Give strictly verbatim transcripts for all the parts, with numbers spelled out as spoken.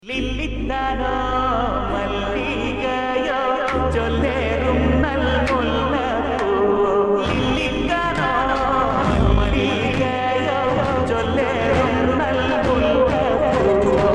ലില്ലിത്താനോ മല്ലികയോ ചൊല്ലേറും നൽമുല്ലപ്പൂവോ ലില്ലിത്താനോ മല്ലികയോ ചൊല്ലേറും നൽമുല്ലപ്പൂവോ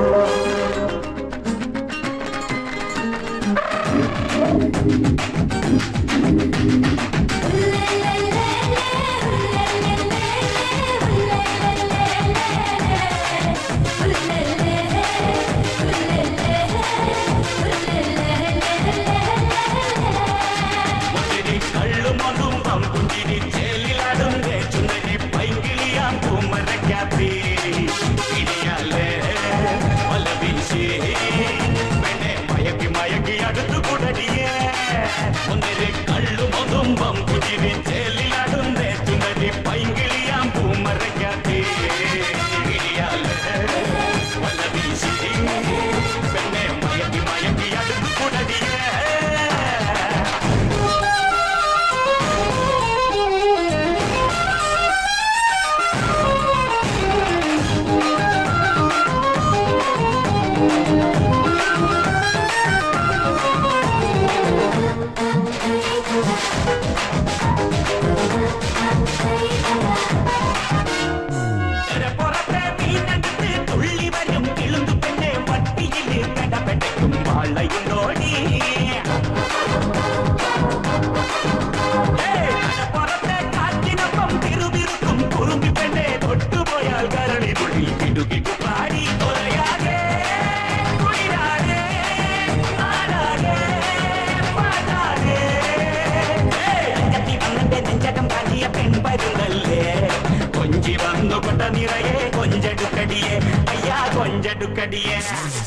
കൊഞ്ചടുക്കടിയേ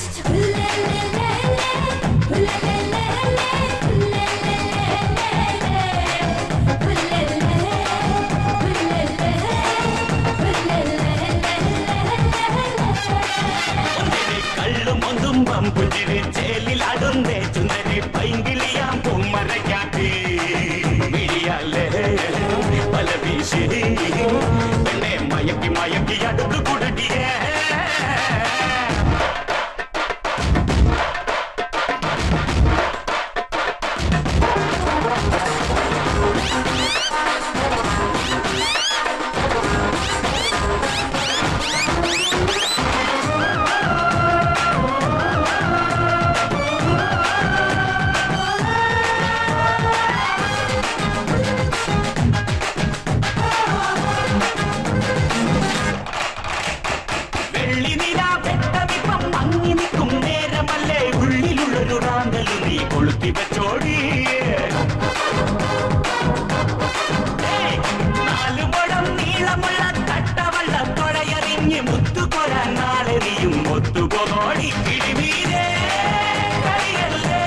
കള്ളും ഒന്നും പമ്പുചിരി ചേലിലാടുന്നേ ചുന്ദരി പൈങ്കിളിയാം പൂമരക്കാട്ടി മിഴിയാലേ പല വീശി പെണ്ണെ മയക്കി മയക്കി അടുത്തു കുടടിയേ നാലുപടം നീളമുള്ള തട്ടവള്ള തുഴയറിഞ്ഞ് മുത്തുകൊരാൻ നാളെയും ഒത്തുപോടി കിഴിമീരേ കളിയല്ലേ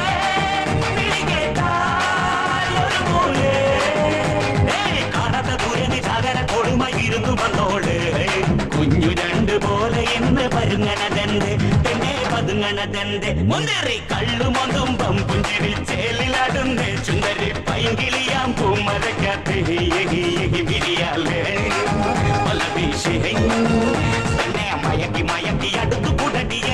ഒരു പോലെ കാണാത്ത ദൂരന് ചാകര കൊടുമയിരുന്നു വന്നോള് കുഞ്ഞു രണ്ട് പോലെ ഇന്ന് പരുങ്ങനതെന്റെ പെണ്ണെ പതുങ്ങനതെന്റെ മുന്നേറി കള്ളുമൊന്നും പമ്പുഞ്ചിരി ചേലിലാടുന്നേ ചുന്ദരി പൈങ്കിളിയാം പൂമരക്കാത്ത് വിരിയാലേ പല വീശി പെണ്ണെ മയക്കി മയക്കി അടുത്തു കുടടിയ